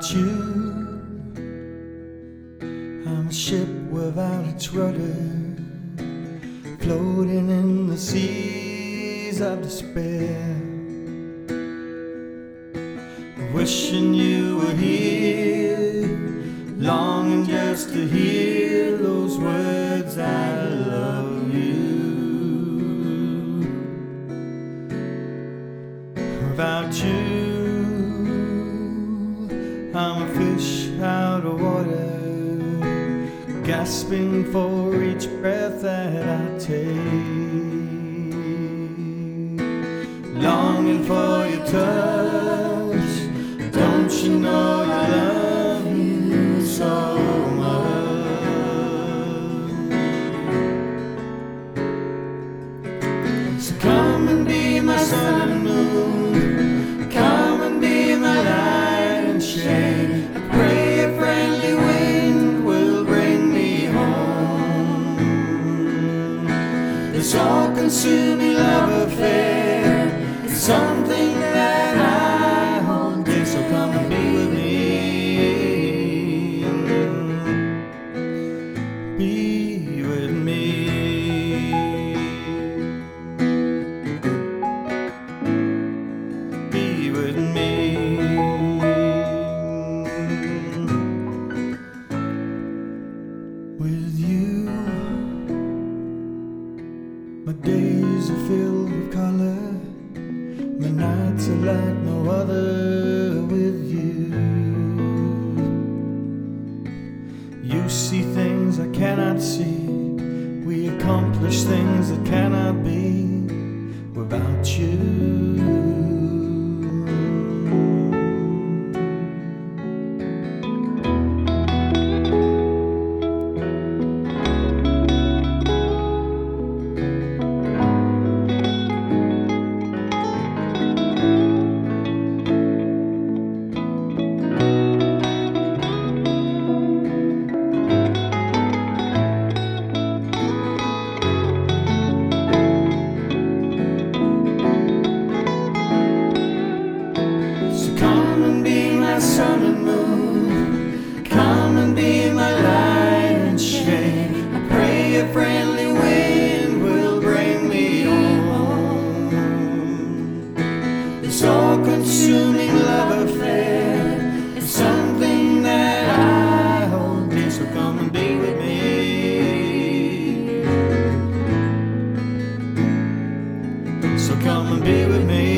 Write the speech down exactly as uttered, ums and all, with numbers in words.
without you. I'm a ship without its rudder, floating in the seas of despair, wishing you were here, longing just to hear those words, I love you. Without you, I'm a fish out of water, gasping for each breath that I take, longing for your touch. Don't you know I love you so much? So come and be my sun and moon, come and be my light and shade. I pray a friendly wind will bring me home. This all-consuming love affair is something that I hold dear. So come and be with me, be with me. Be with me. With you, my days are filled with color, my nights are like no other with you. You see things I cannot see, we accomplish things that cannot be without you. Sun and moon, come and be my light and shade. I pray a friendly wind will bring me home. This all-consuming love affair is something that I hold dear. So come and be with me, so come and be with me.